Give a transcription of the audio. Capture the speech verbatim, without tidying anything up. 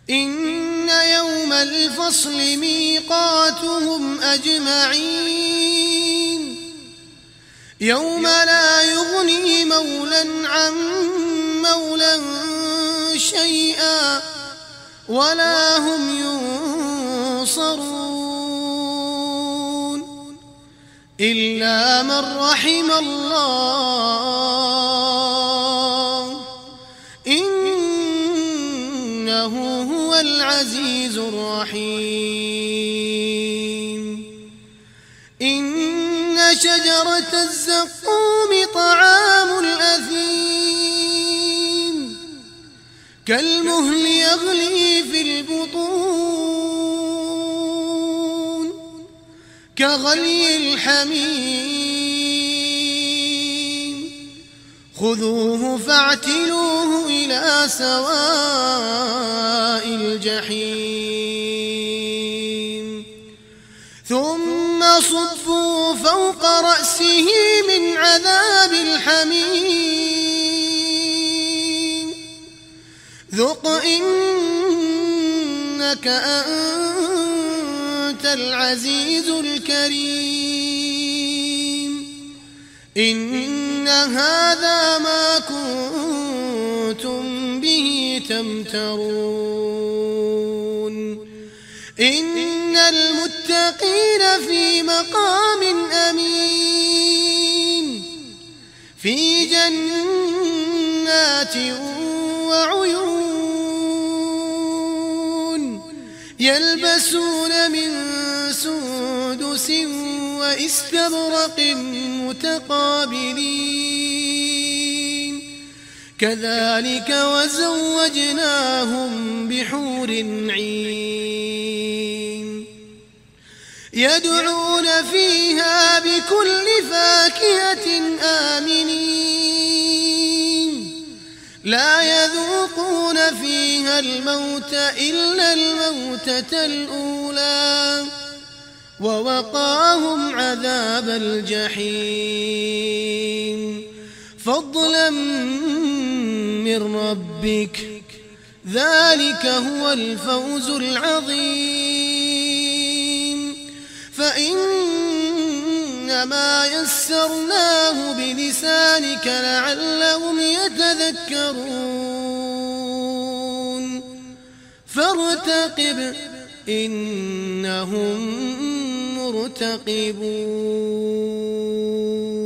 إن يوم الفصل ميقاتهم أجمعين يوم لا يغني مولى عن مولى شيئا ولا هم ينصرون إلا من رحم الله إنه هو العزيز الرحيم إن شجرة الزقوم طعام الأثيم كالمهل يغلي في البطون كغلي الحميم خذوه فاعتلوه إلى سواء الجحيم ثم صبوا فوق رأسه من عذاب الحميم ذق إنك أنت العزيز الكريم إن هذا ما كنتم به تمترون إن المتقين في مقام أمين في جنات وعيون يلبسون من سندس وإستبرق متقابلين كذلك وزوجناهم بحور عين يدعون فيها بكل فاكهة آمنين لا يذوقون فيها الموت إلا الموتة الأولى ووقاهم عذاب الجحيم فضلا من ربك ذلك هو الفوز العظيم فإنما يسرناه بلسانك لعلهم يتذكرون فارتقب إنهم مرتقبون.